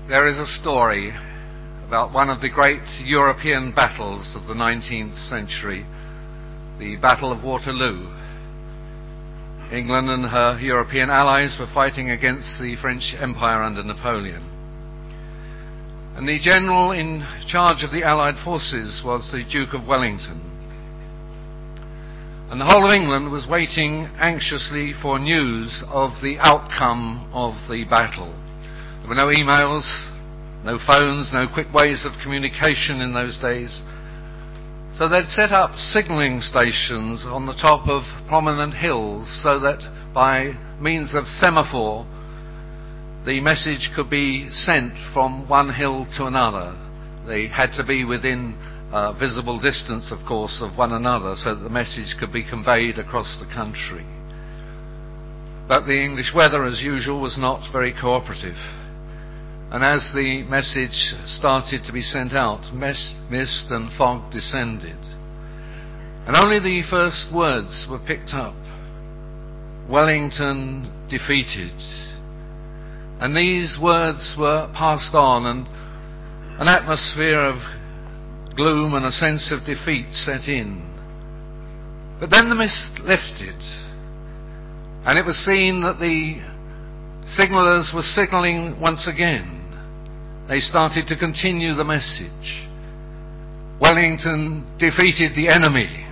There is a story about one of the great European battles of the 19th century, the Battle of Waterloo. England and her European allies were fighting against the French Empire under Napoleon. And the general in charge of the Allied forces was the Duke of Wellington. And the whole of England was waiting anxiously for news of the outcome of the battle. There were no emails, no phones, no quick ways of communication in those days. So they'd set up signalling stations on the top of prominent hills so that by means of semaphore the message could be sent from one hill to another. They had to be within visible distance, of course, of one another so that the message could be conveyed across the country. But the English weather, as usual, was not very cooperative. And as the message started to be sent out, mist and fog descended. And only the first words were picked up. Wellington defeated. And these words were passed on, and an atmosphere of gloom and a sense of defeat set in. But then the mist lifted, and it was seen that the signallers were signalling once again. They started to continue the message. Wellington defeated the enemy.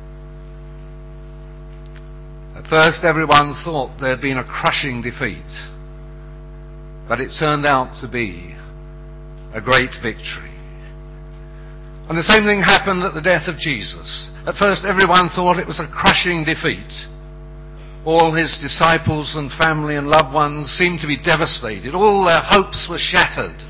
At first everyone thought there had been a crushing defeat, but it turned out to be a great victory. And the same thing happened at the death of Jesus. At first everyone thought it was a crushing defeat. All his disciples and family and loved ones seemed to be devastated. All their hopes were shattered.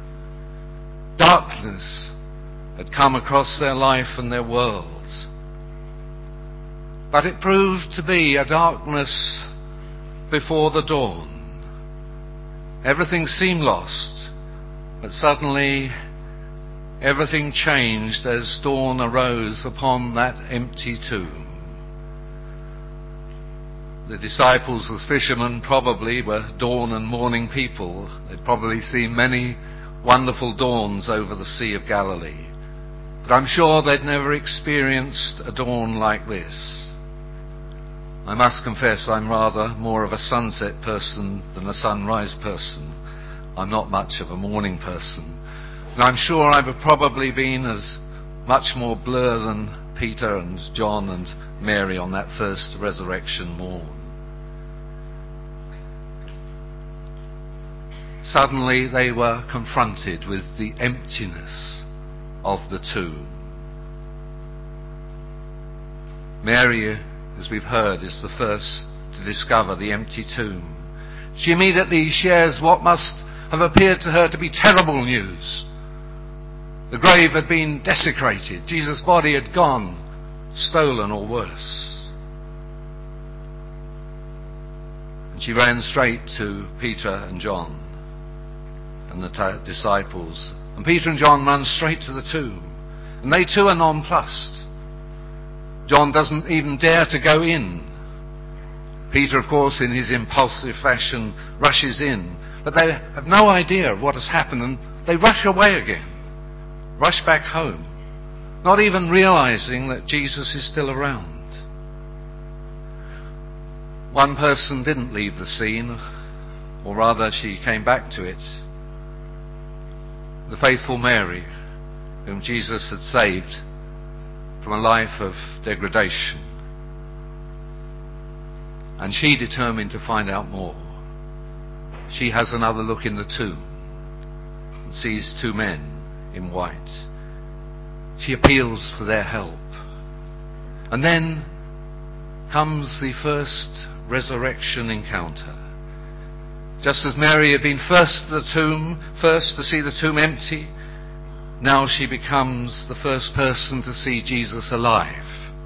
Darkness had come across their life and their worlds. But it proved to be a darkness before the dawn. Everything seemed lost, but suddenly everything changed as dawn arose upon that empty tomb. The disciples as fishermen probably were dawn and morning people. They'd probably seen many wonderful dawns over the Sea of Galilee. But I'm sure they'd never experienced a dawn like this. I must confess I'm rather more of a sunset person than a sunrise person. I'm not much of a morning person. And I'm sure I've probably been as much more blur than Peter and John and Mary on that first resurrection morn. Suddenly they were confronted with the emptiness of the tomb. Mary, as we've heard, is the first to discover the empty tomb. She immediately shares what must have appeared to her to be terrible news. The grave had been desecrated. Jesus' body had gone, stolen or worse. And she ran straight to Peter and John and the disciples. And Peter and John run straight to the tomb. And they too are nonplussed. John doesn't even dare to go in. Peter, of course, in his impulsive fashion, rushes in. But they have no idea of what has happened, and they rush away again. Rush back home. Not even realizing that Jesus is still around. One person didn't leave the scene, or rather she came back to it. The faithful Mary, whom Jesus had saved from a life of degradation. And she determined to find out more. She has another look in the tomb and sees two men in white. She appeals for their help. And then comes the first resurrection encounter. Just as Mary had been first to the tomb, first to see the tomb empty, now she becomes the first person to see Jesus alive.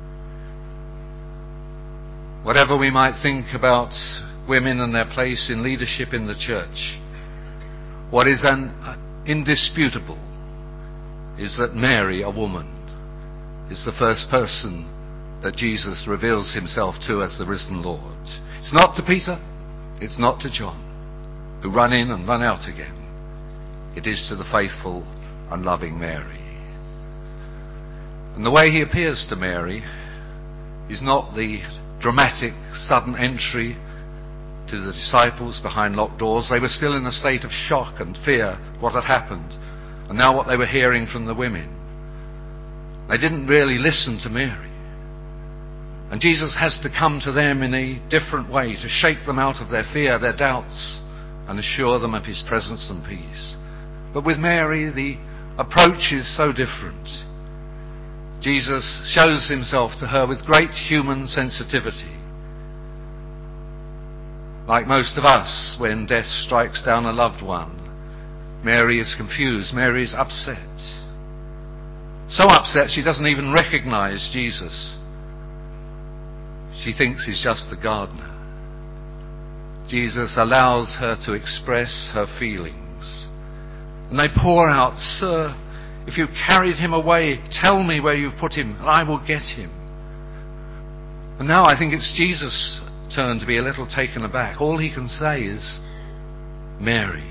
Whatever we might think about women and their place in leadership in the church, what is indisputable is that Mary, a woman, is the first person that Jesus reveals himself to as the risen Lord. It's not to Peter, it's not to John, who run in and run out again. it is to the faithful and loving Mary. And the way he appears to Mary is not the dramatic sudden entry to the disciples behind locked doors. They were still in a state of shock and fear what had happened, and now what they were hearing from the women. They didn't really listen to Mary. And Jesus has to come to them in a different way to shake them out of their fear, their doubts, and assure them of his presence and peace. But with Mary, the approach is so different. Jesus shows himself to her with great human sensitivity. Like most of us, when death strikes down a loved one, Mary is confused, Mary is upset. So upset she doesn't even recognize Jesus. She thinks he's just the gardener. Jesus allows her to express her feelings. And they pour out, "Sir, if you carried him away, tell me where you've put him, and I will get him." And now I think it's Jesus' turn to be a little taken aback. All he can say is, "Mary."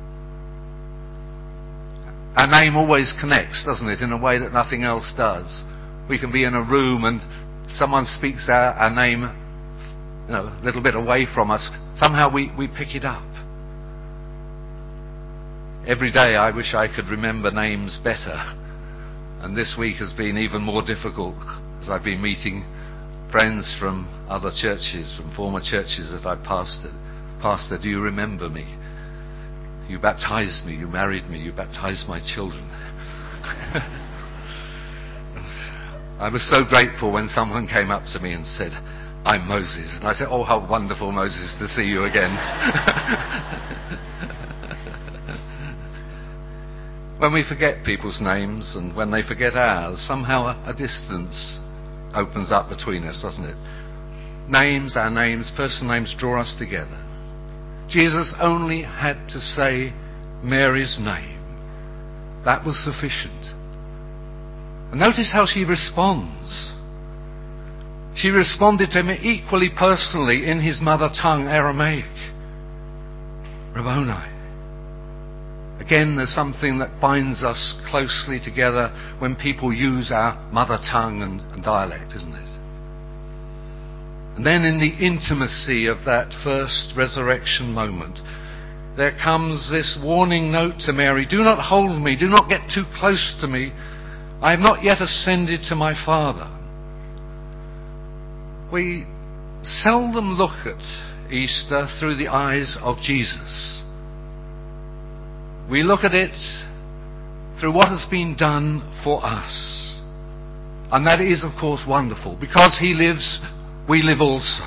Our name always connects, doesn't it, in a way that nothing else does. We can be in a room and someone speaks our name, a little bit away from us. Somehow we pick it up. Every day I wish I could remember names better. And this week has been even more difficult as I've been meeting friends from other churches, from former churches that I've pastored. "Pastor, do you remember me? You baptized me, you married me, you baptized my children." I was so grateful when someone came up to me and said, "I'm Moses." And I said, "Oh, how wonderful, Moses, to see you again." When we forget people's names and when they forget ours, somehow a distance opens up between us, doesn't it? Names, our names, personal names draw us together. Jesus only had to say Mary's name. That was sufficient. And notice how she responds. She responded to him equally personally in his mother tongue, Aramaic. Rabboni. Again, there's something that binds us closely together when people use our mother tongue and dialect, isn't it? And then in the intimacy of that first resurrection moment, there comes this warning note to Mary: "Do not hold me, do not get too close to me. I have not yet ascended to my Father." We seldom look at Easter through the eyes of Jesus. We look at it through what has been done for us. And that is, of course, wonderful. Because he lives, we live also.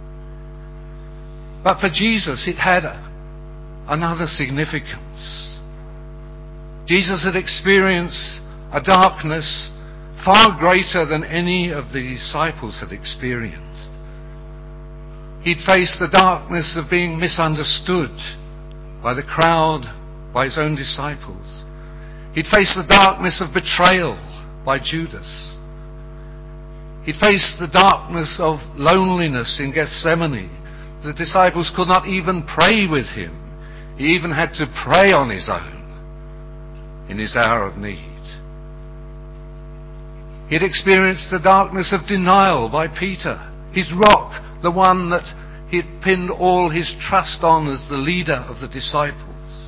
But for Jesus, it had another significance. Jesus had experienced a darkness far greater than any of the disciples had experienced. He'd faced the darkness of being misunderstood by the crowd, by his own disciples. He'd faced the darkness of betrayal by Judas. He'd faced the darkness of loneliness in Gethsemane. The disciples could not even pray with him. He even had to pray on his own in his hour of need. He'd experienced the darkness of denial by Peter, his rock, the one that he'd pinned all his trust on as the leader of the disciples.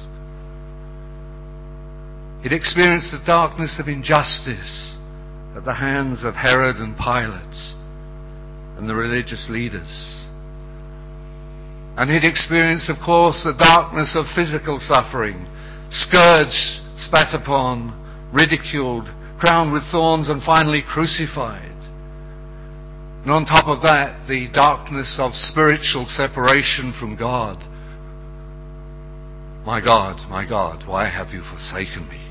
He'd experienced the darkness of injustice at the hands of Herod and Pilate and the religious leaders. And he'd experienced, of course, the darkness of physical suffering, scourged, spat upon, ridiculed, crowned with thorns, and finally crucified. And on top of that, the darkness of spiritual separation from God. My God, why have you forsaken me?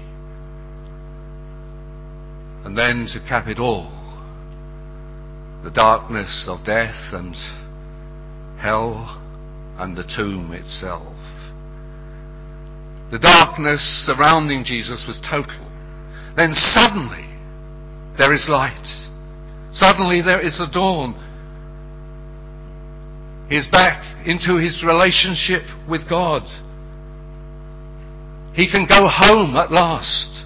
And then, to cap it all, the darkness of death and hell and the tomb itself. The darkness surrounding Jesus was total. Then suddenly, there is light. Suddenly there is a dawn. He is back into his relationship with God. He can go home at last.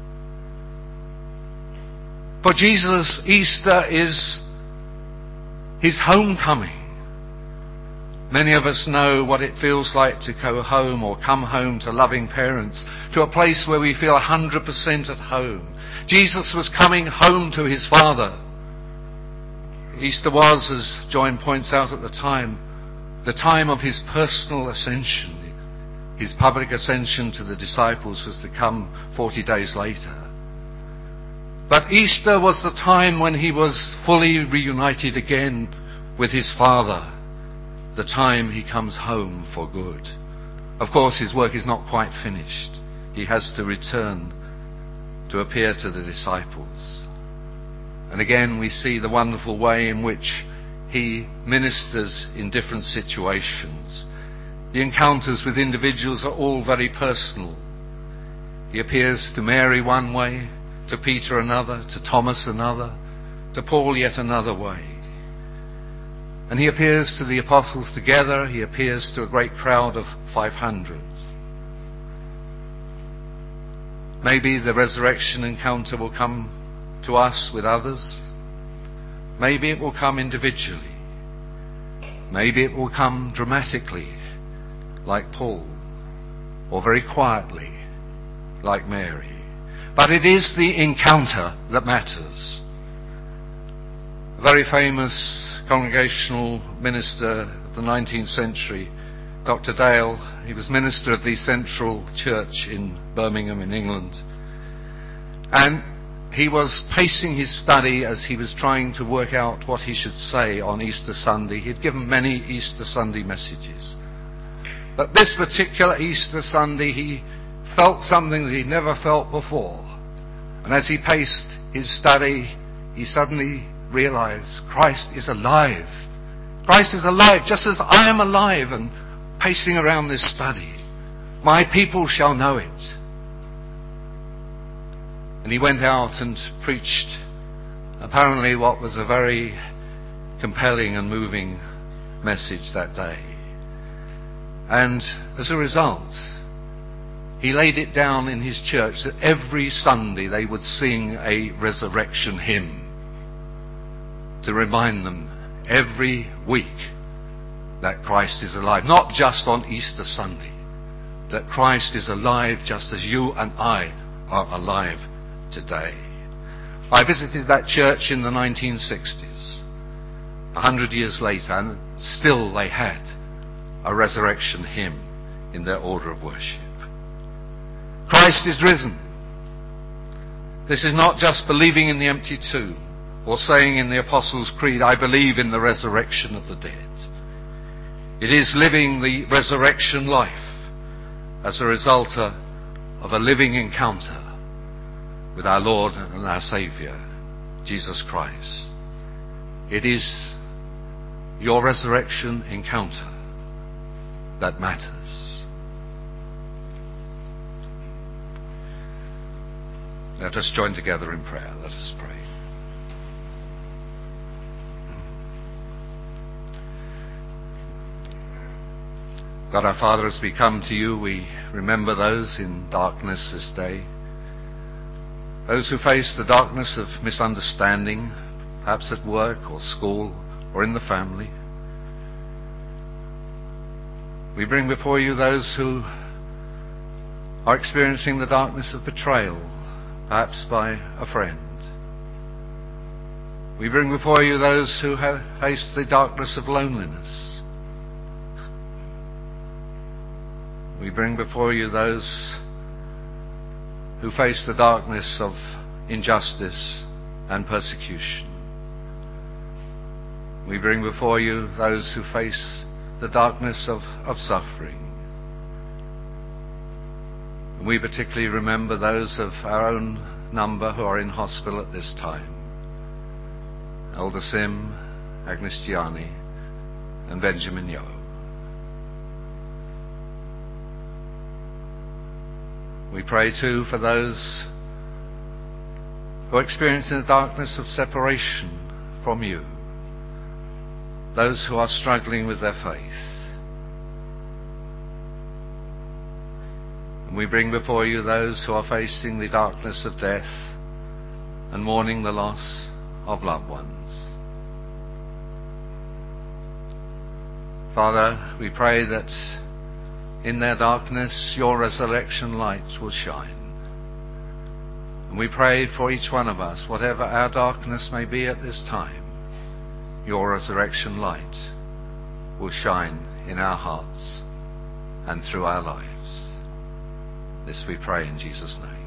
For Jesus, Easter is his homecoming. Many of us know what it feels like to go home or come home to loving parents, to a place where we feel 100% at home. Jesus was coming home to his Father. Easter was, as John points out at the time of his personal ascension. His public ascension to the disciples was to come 40 days later. But Easter was the time when he was fully reunited again with his Father. The time he comes home for good. Of course, his work is not quite finished. He has to return to appear to the disciples. And again, we see the wonderful way in which he ministers in different situations. The encounters with individuals are all very personal. He appears to Mary one way, to Peter another, to Thomas another, to Paul yet another way. And he appears to the apostles together. He appears to a great crowd of 500. Maybe the resurrection encounter will come to us with others. Maybe it will come individually. Maybe it will come dramatically, like Paul, or very quietly, like Mary. But it is the encounter that matters. A very famous congregational minister of the 19th century, Dr. Dale, he was minister of the Central Church in Birmingham in England. And he was pacing his study as he was trying to work out what he should say on Easter Sunday. He'd given many Easter Sunday messages. But this particular Easter Sunday, he felt something that he'd never felt before. And as he paced his study, he suddenly realized Christ is alive. Christ is alive just as I am alive and pacing around this study. My people shall know it. And he went out and preached apparently what was a very compelling and moving message that day. And as a result, he laid it down in his church that every Sunday they would sing a resurrection hymn to remind them every week that Christ is alive. Not just on Easter Sunday. That Christ is alive just as you and I are alive today. I visited that church in the 1960s, 100 years later, and still they had a resurrection hymn in their order of worship. Christ is risen. This is not just believing in the empty tomb, or saying in the Apostles' Creed, I believe in the resurrection of the dead. It is living the resurrection life as a result of a living encounter with our Lord and our Saviour, Jesus Christ. It is your resurrection encounter that matters. Let us join together in prayer. Let us pray. God our Father, as we come to you, we remember those in darkness this day. Those who face the darkness of misunderstanding, perhaps at work or school or in the family. We bring before you those who are experiencing the darkness of betrayal, perhaps by a friend. We bring before you those who have faced the darkness of loneliness. We bring before you those who face the darkness of injustice and persecution. We bring before you those who face the darkness of suffering. And we particularly remember those of our own number who are in hospital at this time. Elder Sim, Agnes Gianni, and Benjamin Yo. We pray too for those who are experiencing the darkness of separation from you, those who are struggling with their faith. And We bring before you those who are facing the darkness of death and mourning the loss of loved ones. Father, we pray that in their darkness your resurrection light will shine. And we pray for each one of us, whatever our darkness may be at this time, your resurrection light will shine in our hearts and through our lives. This we pray in Jesus' name.